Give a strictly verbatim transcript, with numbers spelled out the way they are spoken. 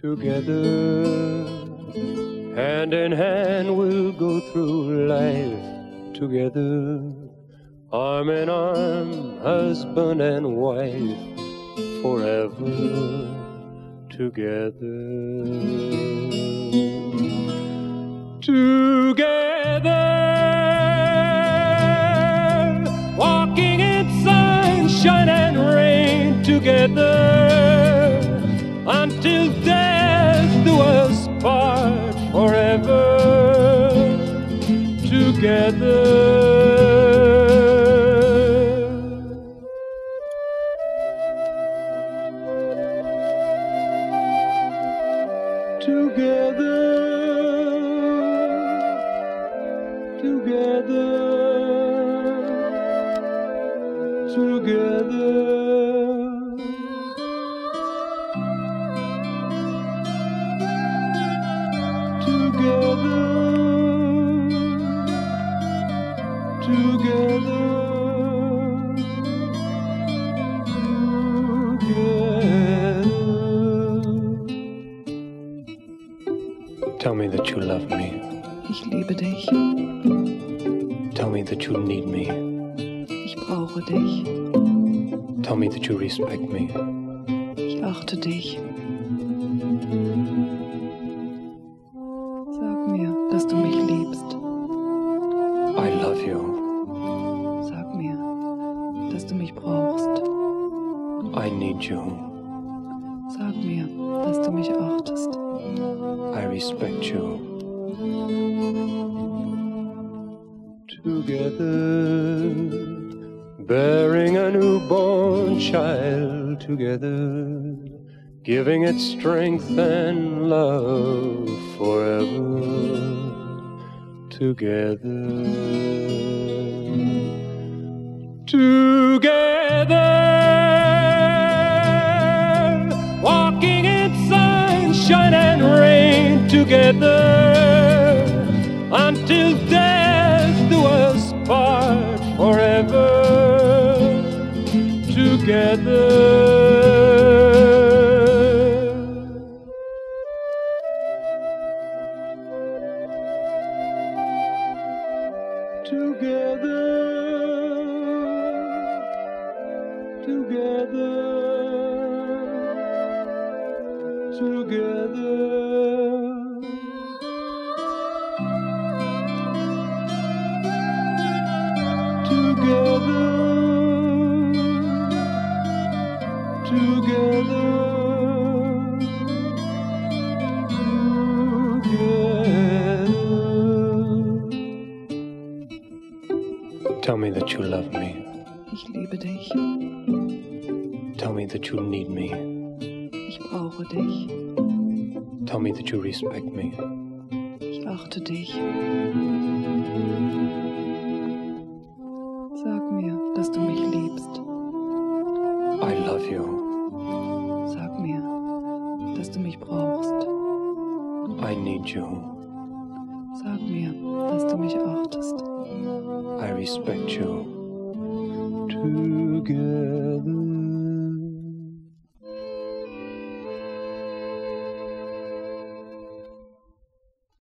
together. Hand in hand we'll go through life together. Arm in arm, husband and wife, forever together. Together, walking in sunshine and rain together, until death do us part, forever together. Together, together, together, together, together, together. Tell me that you love me. Ich liebe dich. Tell me that you need me. Ich brauche dich. Tell me that you respect me. Ich achte dich. Sag mir, dass du mich liebst. I love you. Sag mir, dass du mich brauchst. I need you. Sag mir, dass du mich achtest. I respect you. Together, bearing a newborn child together, giving it strength and love forever together. Together, walking in sunshine and rain together, until death do us part, forever together. Together, together, together, together, together, together. Tell me that you love me. Ich liebe dich. Tell me that you need me. Ich brauche dich. Tell me that you respect me. Ich achte dich. Sag mir, dass du mich liebst. I love you. Sag mir, dass du mich brauchst. I need you. Sag mir, dass du mich achtest. I respect you. Together.